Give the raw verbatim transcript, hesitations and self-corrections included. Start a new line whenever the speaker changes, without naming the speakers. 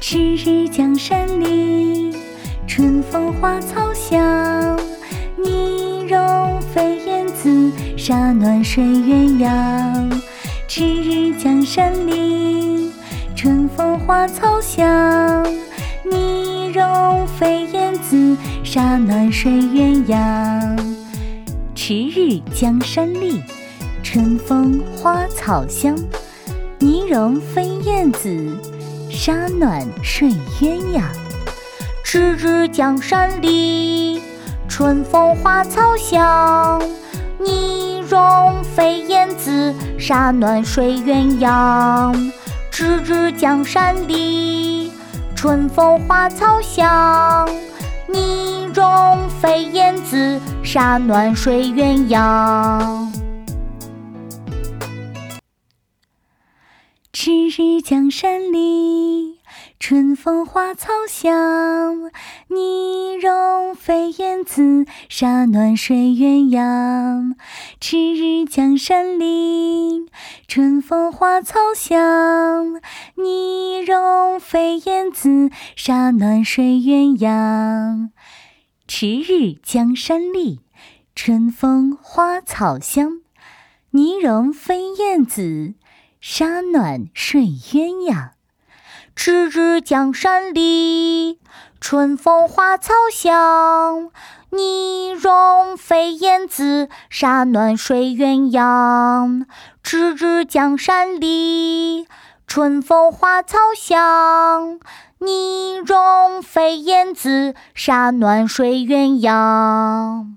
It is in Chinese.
赤日江山丽，春风花草香。泥融飞燕子，沙暖睡鸳鸯。赤日江山丽，春风花草香。泥融飞燕子，沙暖睡鸳鸯。赤日江山丽，春风花草香。泥融飞燕子，沙暖睡鸳鸯。赤日江山丽，春风花草香。泥融飞燕子，沙暖睡鸳鸯。赤日江山丽，春风花草香。泥融飞燕子，沙暖睡鸳鸯。赤日江山丽，春风花草香。泥融飞燕子，沙暖睡鸳鸯。赤日江山丽，春风花草香。泥融飞燕子，沙暖睡鸳鸯。赤日江山丽，春风花草香。泥融飞燕子，沙暖睡鸳鸯。赤日江山丽，春风花草香。泥融飞燕子，沙暖睡鸳鸯。赤日江山丽，春风花草香。泥融飞燕子，沙暖睡鸳鸯。